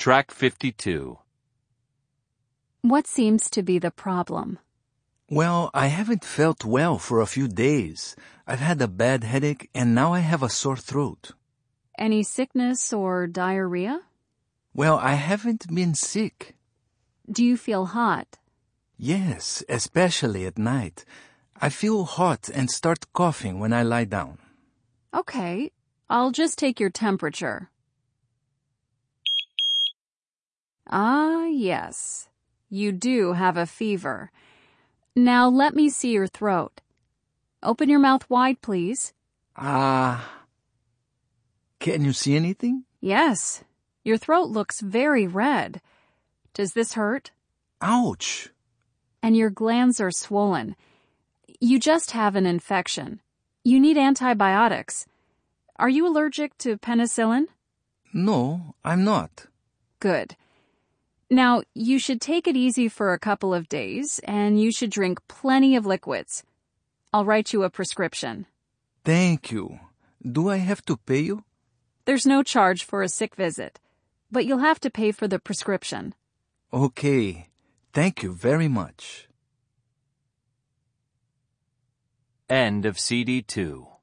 Track 52. What seems to be the problem? Well, I haven't felt well for a few days. I've had a bad headache and now I have a sore throat. Any sickness or diarrhea? Well, I haven't been sick. Do you feel hot? Yes, especially at night. I feel hot and start coughing when I lie down. Okay, I'll just take your temperature. Ah, yes. You do have a fever. Now let me see your throat. Open your mouth wide, please. Can you see anything? Yes. Your throat looks very red. Does this hurt? Ouch! And your glands are swollen. You just have an infection. You need antibiotics. Are you allergic to penicillin? No, I'm not. Good. Now, you should take it easy for a couple of days, and you should drink plenty of liquids. I'll write you a prescription. Thank you. Do I have to pay you? There's no charge for a sick visit, but you'll have to pay for the prescription. Okay. Thank you very much. End of CD 2.